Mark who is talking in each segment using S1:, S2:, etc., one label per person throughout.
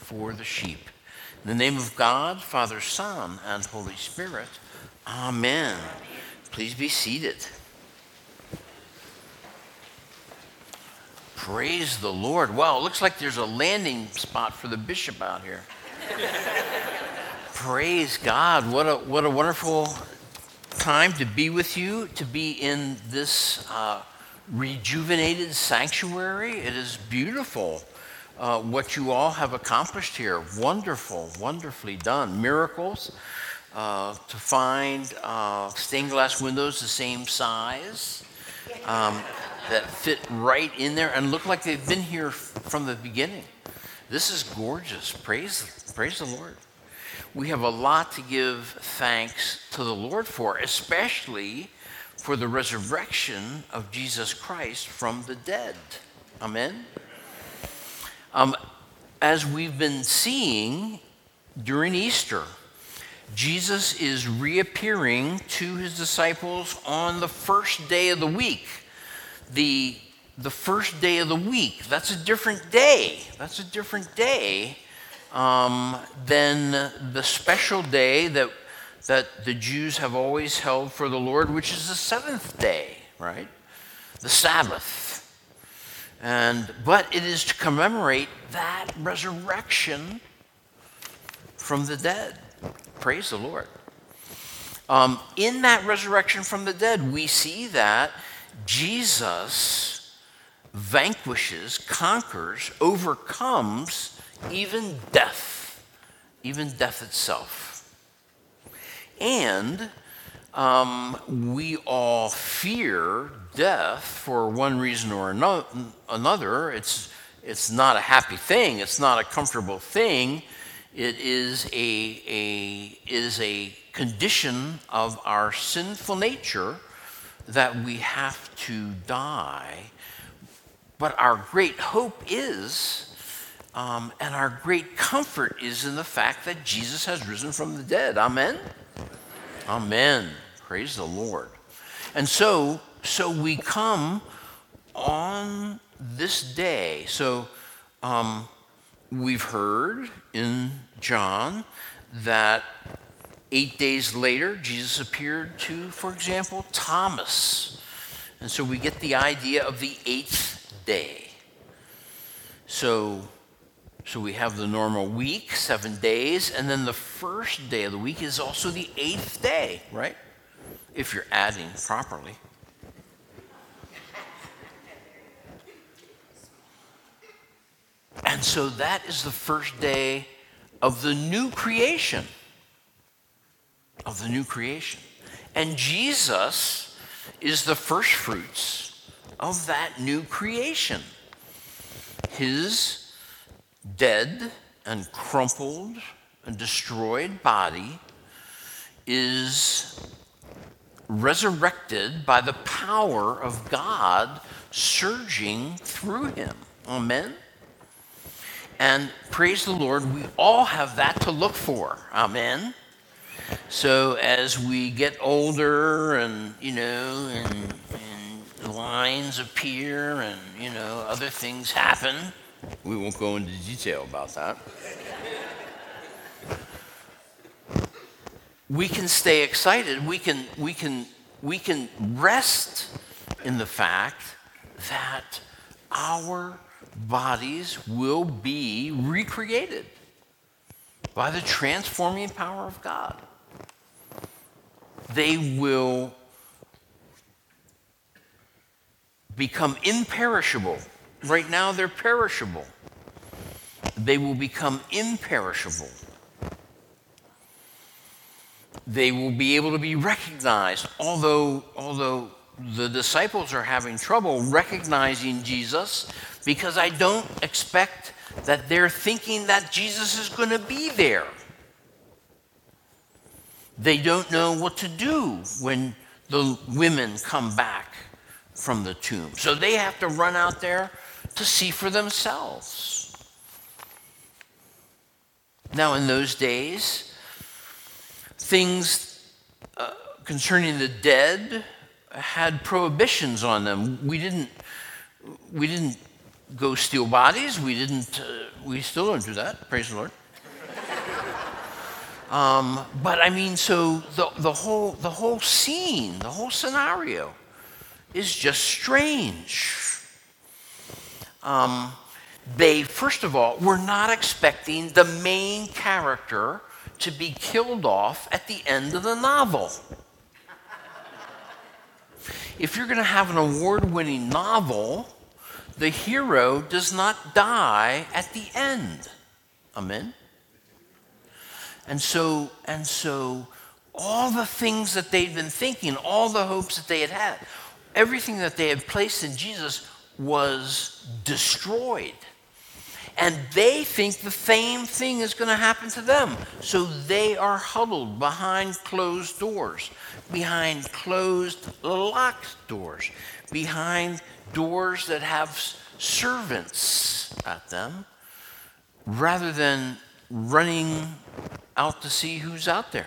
S1: for the sheep. In the name of God, Father, Son, and Holy Spirit, amen. Please be seated. Praise the Lord. Wow, it looks like there's a landing spot for the bishop out here. Praise God. What a wonderful time to be with you, to be in this rejuvenated sanctuary. It is beautiful what you all have accomplished here. Wonderful, wonderfully done. Miracles to find stained glass windows the same size that fit right in there and look like they've been here from the beginning. This is gorgeous. Praise the Lord. We have a lot to give thanks to the Lord for, especially for the resurrection of Jesus Christ from the dead. Amen. As we've been seeing during Easter, Jesus is reappearing to his disciples on the first day of the week. The first day of the week, that's a different day. That's a different day than the special day that the Jews have always held for the Lord, which is the seventh day, right? The Sabbath. But it is to commemorate that resurrection from the dead. Praise the Lord. In that resurrection from the dead, we see that Jesus vanquishes, conquers, overcomes even death itself. And we all fear death for one reason or another. It's not a happy thing. It's not a comfortable thing. It is a condition of our sinful nature that we have to die. But our great hope is, and our great comfort is in the fact that Jesus has risen from the dead. Amen? Amen. Praise the Lord. And so we come on this day. So we've heard in John that 8 days later, Jesus appeared to, for example, Thomas. And so we get the idea of the 8th day. So we have the normal week, 7 days, and then the first day of the week is also the 8th day, right? If you're adding properly. And so that is the first day of the new creation. And Jesus is the first fruits of that new creation. His dead and crumpled and destroyed body is resurrected by the power of God surging through him. Amen? And praise the Lord, we all have that to look for. Amen? So as we get older and lines appear and, other things happen, we won't go into detail about that. We can stay excited. We can rest in the fact that our bodies will be recreated by the transforming power of God. They will become imperishable. Right now they're perishable. They will become imperishable. They will be able to be recognized, although the disciples are having trouble recognizing Jesus, because I don't expect that they're thinking that Jesus is going to be there. They don't know what to do when the women come back from the tomb. So they have to run out there to see for themselves. Now, in those days, things concerning the dead had prohibitions on them. We didn't go steal bodies. We didn't. We still don't do that. Praise the Lord. But I mean, so the whole scene, the whole scenario, is just strange. They, first of all, were not expecting the main character to be killed off at the end of the novel. If you're going to have an award-winning novel, the hero does not die at the end. Amen? And so all the things that they'd been thinking, all the hopes that they had had, everything that they had placed in Jesus was destroyed. And they think the same thing is going to happen to them. So they are huddled behind closed doors, behind closed, locked doors, behind doors that have servants at them, rather than running out to see who's out there.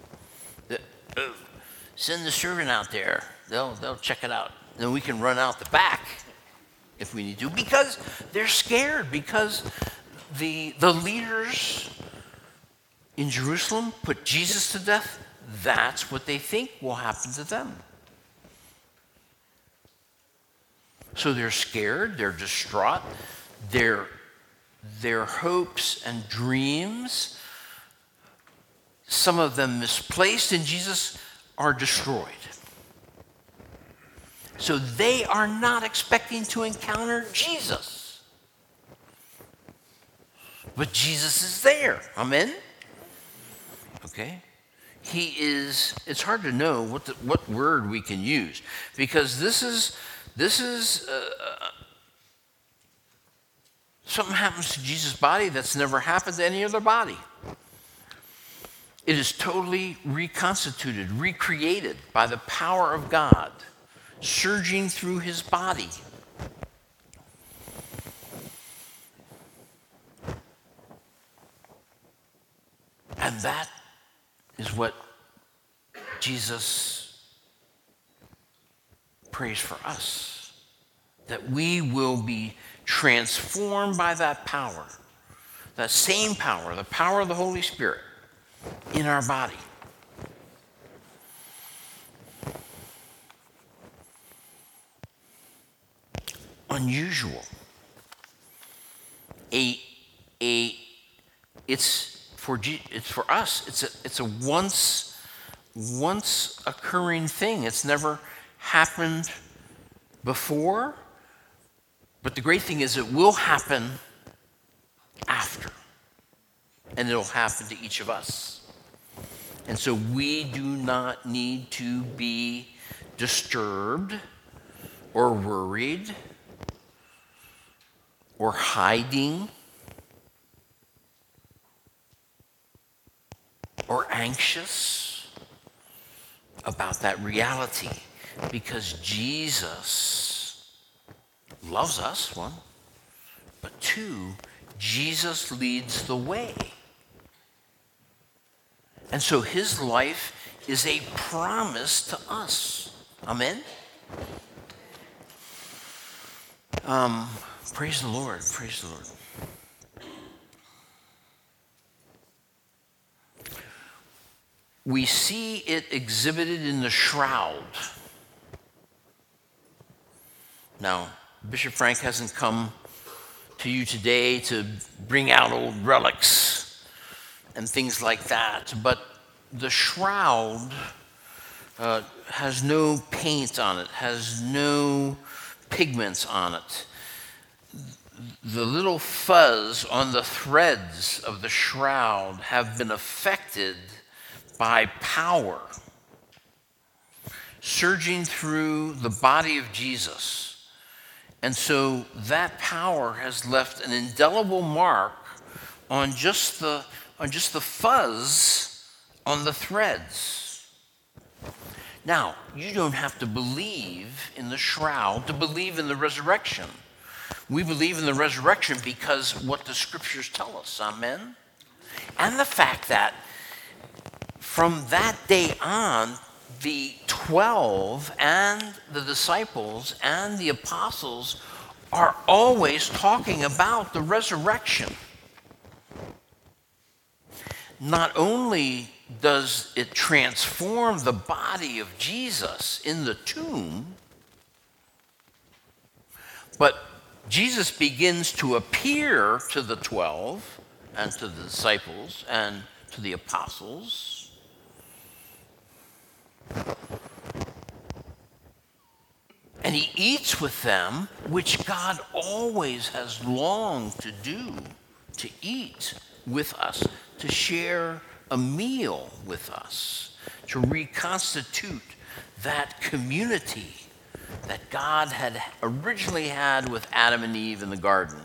S1: Send the servant out there. They'll check it out. Then we can run out the back if we need to, because they're scared, because the leaders in Jerusalem put Jesus to death. That's what they think will happen to them. So they're scared, they're distraught, their hopes and dreams, some of them misplaced in Jesus, are destroyed. So they are not expecting to encounter Jesus. But Jesus is there. Amen? Okay? He is, it's hard to know what word we can use, because this is something happens to Jesus' body that's never happened to any other body. It is totally reconstituted, recreated by the power of God, surging through his body. And that is what Jesus prays for us, that we will be transformed by that power, that same power, the power of the Holy Spirit in our body. Unusual. It's for us. It's a once occurring thing. It's never happened before, but the great thing is it will happen after, and it'll happen to each of us. And so we do not need to be disturbed or worried or hiding or anxious about that reality, because Jesus loves us, one, but two, Jesus leads the way. And so his life is a promise to us. Amen? Praise the Lord. Praise the Lord. We see it exhibited in the shroud. Now, Bishop Frank hasn't come to you today to bring out old relics and things like that, but the shroud has no paint on it, has no pigments on it. The little fuzz on the threads of the shroud have been affected by power surging through the body of Jesus. And so that power has left an indelible mark on just the fuzz on the threads. Now, you don't have to believe in the shroud to believe in the resurrection. We believe in the resurrection because what the scriptures tell us, amen? And the fact that from that day on, the 12 and the disciples and the apostles are always talking about the resurrection. Not only does it transform the body of Jesus in the tomb, but Jesus begins to appear to the 12 and to the disciples and to the apostles. And he eats with them, which God always has longed to do, to eat with us, to share a meal with us, to reconstitute that community that God had originally had with Adam and Eve in the garden.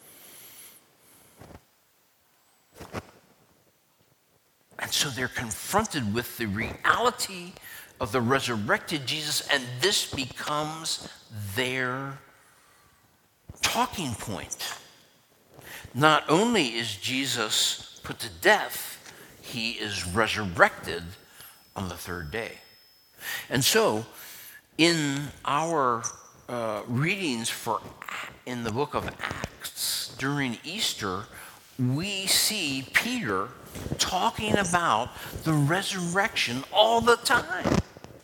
S1: And so they're confronted with the reality of the resurrected Jesus, and this becomes their talking point. Not only is Jesus put to death, he is resurrected on the third day. And so, in our readings in the book of Acts during Easter, we see Peter talking about the resurrection all the time.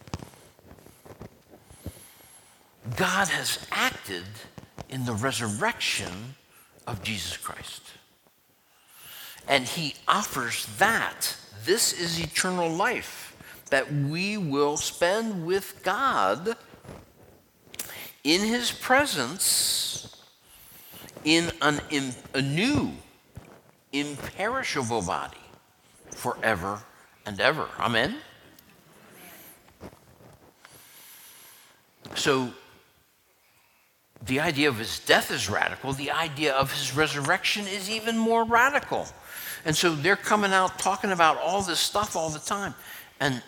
S1: God has acted in the resurrection of Jesus Christ. And he offers that. This is eternal life, that we will spend with God in his presence in a new, imperishable body forever and ever. Amen? So, the idea of his death is radical. The idea of his resurrection is even more radical. And so they're coming out talking about all this stuff all the time. And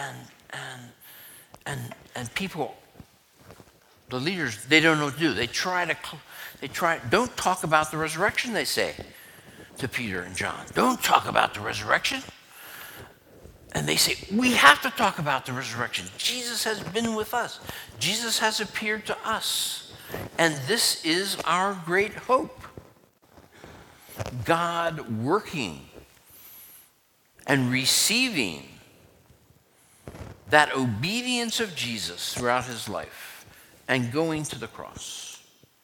S1: people, the leaders, they don't know what to do. Don't talk about the resurrection, they say to Peter and John. Don't talk about the resurrection. And they say, we have to talk about the resurrection. Jesus has been with us. Jesus has appeared to us. And this is our great hope. God working and receiving that obedience of Jesus throughout his life and going to the cross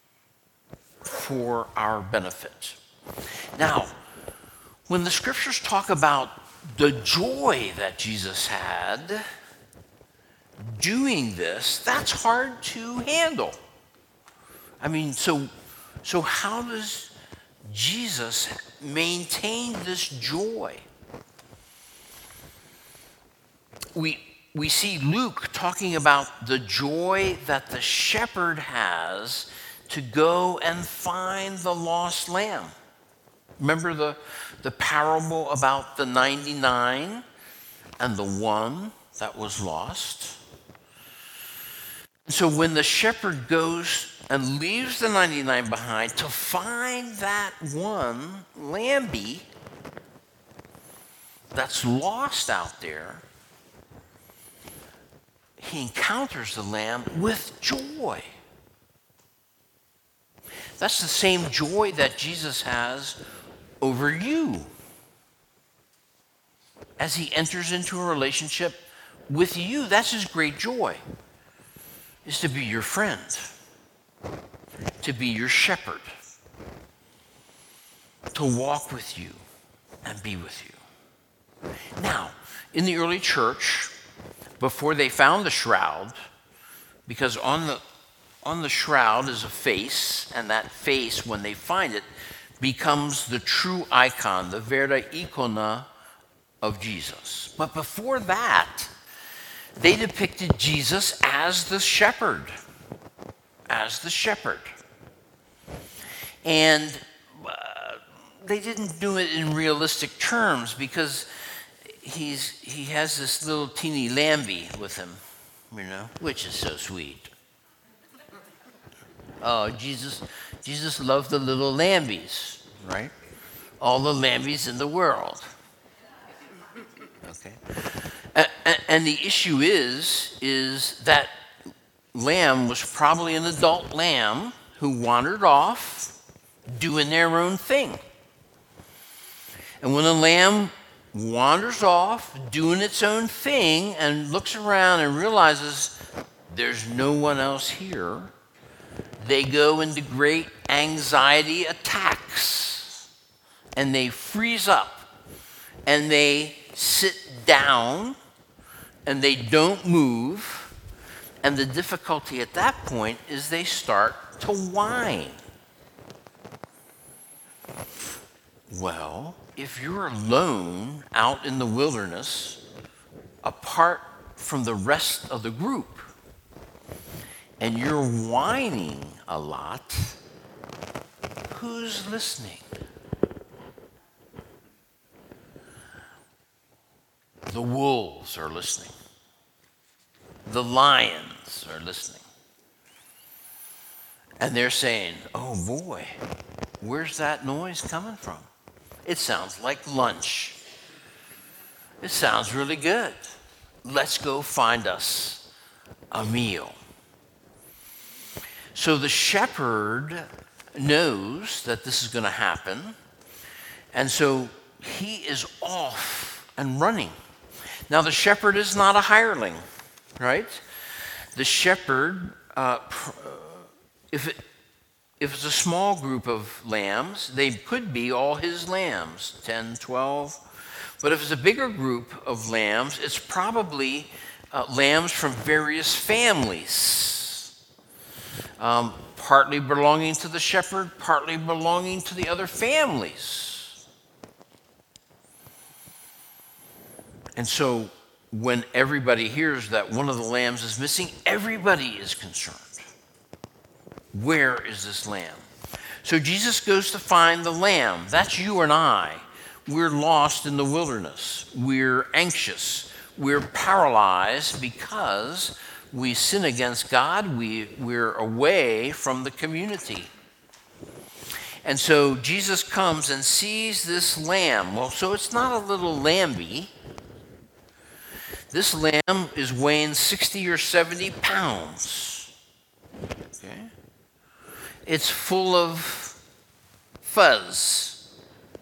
S1: for our benefit. Now, when the scriptures talk about the joy that Jesus had doing this, that's hard to handle. I mean, so how does Jesus maintain this joy? We see Luke talking about the joy that the shepherd has to go and find the lost lamb. Remember the parable about the 99 and the one that was lost? So when the shepherd goes and leaves the 99 behind to find that one lambie that's lost out there, he encounters the lamb with joy. That's the same joy that Jesus has over you as he enters into a relationship with you. That's his great joy, is to be your friend, to be your shepherd, to walk with you and be with you. Now, in the early church, before they found the shroud, because on the shroud is a face, and that face, when they find it, becomes the true icon, the vera icona of Jesus. But before that, they depicted Jesus as the shepherd. As the shepherd. And they didn't do it in realistic terms because he has this little teeny lambie with him, which is so sweet. Oh, Jesus loved the little lambies, right? All the lambies in the world. Okay. And the issue is that lamb was probably an adult lamb who wandered off doing their own thing. And when a lamb wanders off doing its own thing and looks around and realizes there's no one else here, they go into great anxiety attacks and they freeze up and they sit down and they don't move. And the difficulty at that point is they start to whine. Well, if you're alone out in the wilderness, apart from the rest of the group, and you're whining a lot, who's listening? The wolves are listening. The lions are listening. And they're saying, oh boy, where's that noise coming from? It sounds like lunch. It sounds really good. Let's go find us a meal. So the shepherd knows that this is going to happen, and so he is off and running. Now the shepherd is not a hireling, right? The shepherd, if it's a small group of lambs, they could be all his lambs, 10, 12. But if it's a bigger group of lambs, it's probably lambs from various families, partly belonging to the shepherd, partly belonging to the other families. And so when everybody hears that one of the lambs is missing, everybody is concerned. Where is this lamb? So Jesus goes to find the lamb. That's you and I. We're lost in the wilderness. We're anxious. We're paralyzed because we sin against God. We're away from the community. And so Jesus comes and sees this lamb. Well, so it's not a little lambie. This lamb is weighing 60 or 70 pounds. Okay? It's full of fuzz.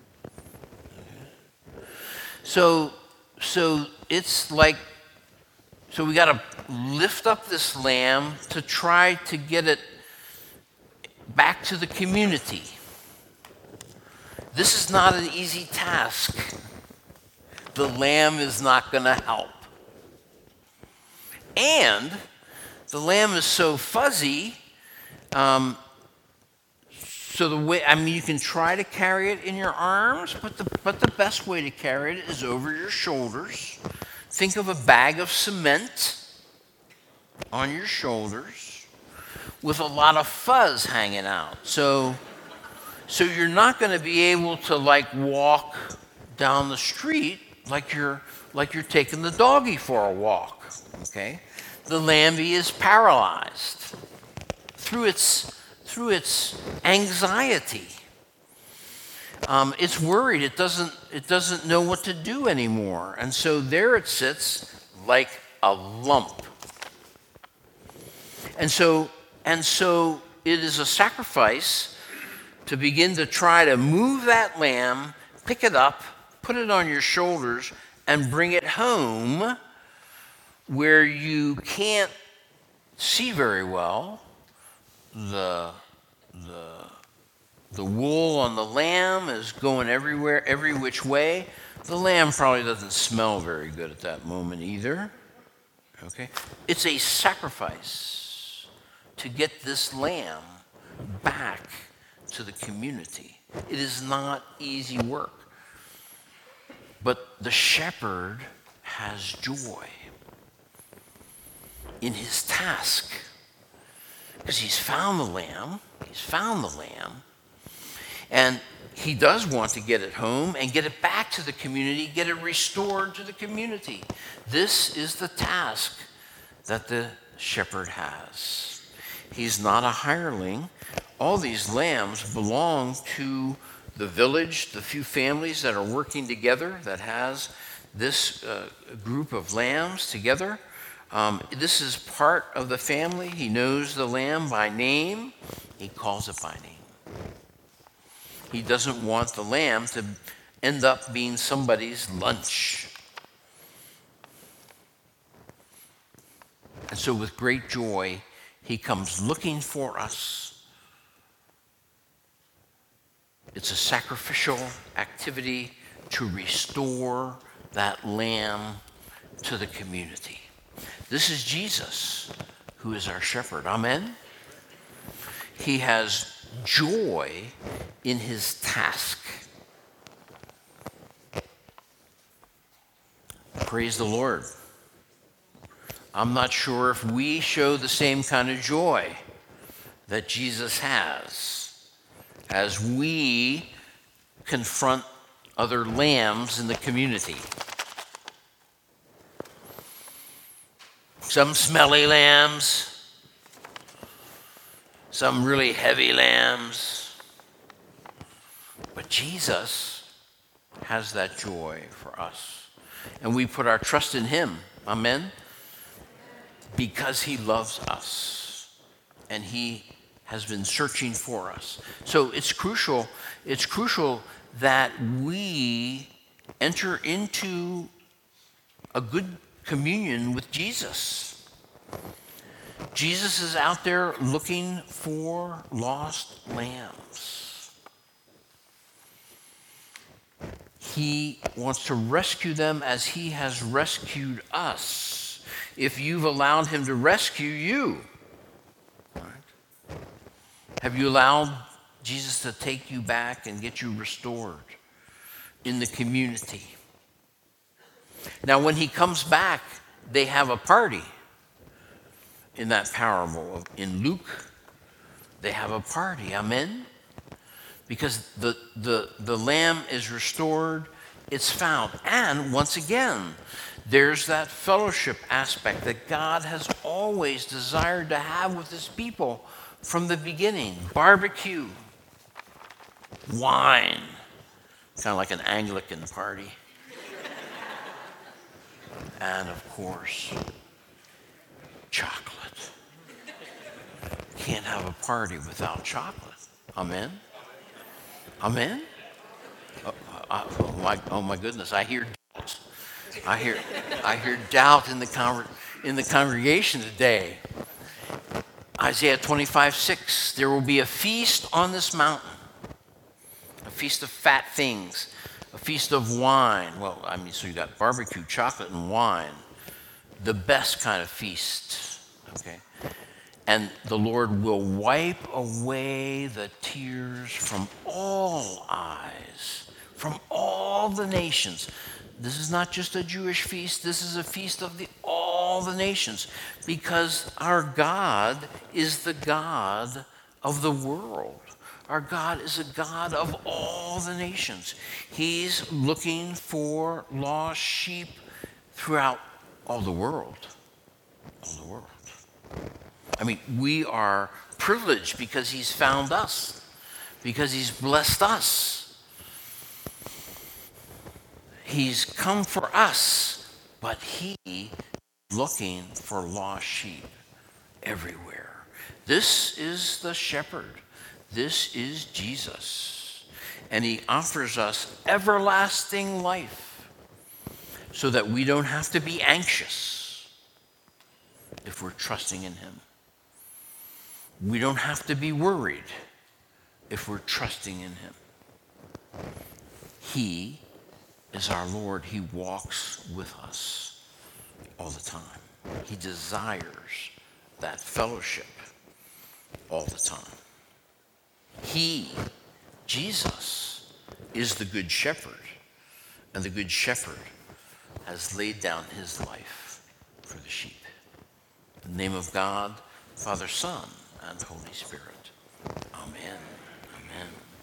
S1: So it's like, so we got to lift up this lamb to try to get it back to the community. This is not an easy task. The lamb is not going to help. And the lamb is so fuzzy, so the way, you can try to carry it in your arms, but the best way to carry it is over your shoulders. Think of a bag of cement on your shoulders with a lot of fuzz hanging out. So you're not going to be able to walk down the street like you're taking the doggy for a walk. Okay, the lambie is paralyzed through its anxiety. It's worried. It doesn't know what to do anymore, and so there it sits like a lump. And so it is a sacrifice to begin to try to move that lamb, pick it up, put it on your shoulders, and bring it home where you can't see very well. The wool on the lamb is going everywhere, every which way. The lamb probably doesn't smell very good at that moment either. Okay? It's a sacrifice to get this lamb back to the community. It is not easy work. But the shepherd has joy in his task, because he's found the lamb, and he does want to get it home and get it back to the community, get it restored to the community. This is the task that the shepherd has. He's not a hireling. All these lambs belong to the village, the few families that are working together, that has this group of lambs together. This is part of the family. He knows the lamb by name. He calls it by name. He doesn't want the lamb to end up being somebody's lunch. And so with great joy, he comes looking for us. It's a sacrificial activity to restore that lamb to the community. This is Jesus, who is our shepherd. Amen? He has joy in his task. Praise the Lord. I'm not sure if we show the same kind of joy that Jesus has as we confront other lambs in the community. Some smelly lambs, some really heavy lambs. But Jesus has that joy for us. And we put our trust in him. Amen? Because he loves us. And he has been searching for us. So it's crucial that we enter into a good communion with Jesus. Jesus is out there looking for lost lambs. He wants to rescue them as he has rescued us. If you've allowed him to rescue you, right? Have you allowed Jesus to take you back and get you restored in the community? Now, when he comes back, they have a party. In that parable in Luke, they have a party. Amen? Because the lamb is restored, it's found. And once again, there's that fellowship aspect that God has always desired to have with his people from the beginning. Barbecue, wine, kind of like an Anglican party. And of course, chocolate. Can't have a party without chocolate. Amen? Amen? Oh my goodness, I hear doubt. I hear doubt in the congregation today. Isaiah 25:6. There will be a feast on this mountain, a feast of fat things, a feast of wine. Well, I mean, so you got barbecue, chocolate, and wine. The best kind of feast. Okay? And the Lord will wipe away the tears from all eyes, from all the nations. This is not just a Jewish feast. This is a feast of all the nations, because our God is the God of the world. Our God is a God of all the nations. He's looking for lost sheep throughout all the world. All the world. I mean, we are privileged because he's found us, because he's blessed us. He's come for us, but he is looking for lost sheep everywhere. This is the shepherd. This is Jesus. And he offers us everlasting life so that we don't have to be anxious if we're trusting in him. We don't have to be worried if we're trusting in him. He is our Lord. He walks with us all the time. He desires that fellowship all the time. He, Jesus, is the good shepherd, and the good shepherd has laid down his life for the sheep. In the name of God, Father, Son, and Holy Spirit. Amen. Amen.